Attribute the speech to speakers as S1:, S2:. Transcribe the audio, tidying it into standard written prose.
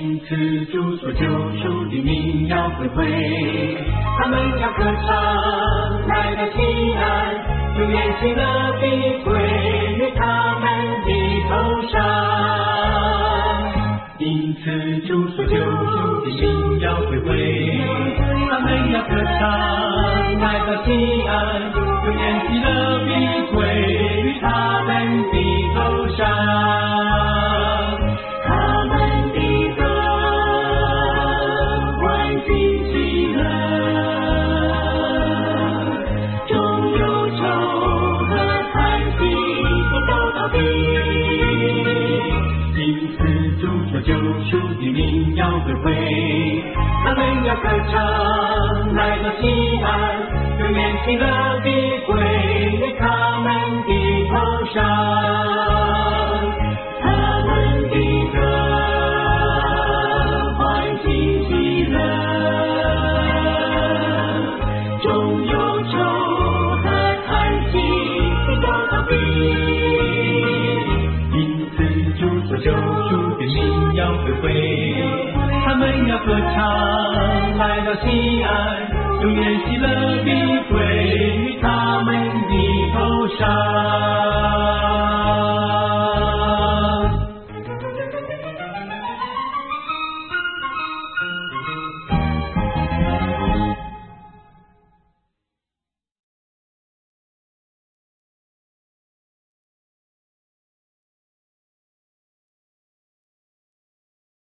S1: 因此主所救赎的民要归回，他们要歌唱，来到西安，主耶喜乐必归于他们的头上。因此主所救赎的民要归回，他们要歌唱，来到西安，主耶喜乐必归于他们的头上。救赎的民要归回，他们要歌唱，来到西安，永远喜乐必归于他们的头上。他们的歌欢欣喜乐，终忧愁和叹息都逃避。因此主所救赎的民要归回，他们要歌唱，来到西安，永远喜乐必归于他们的头上。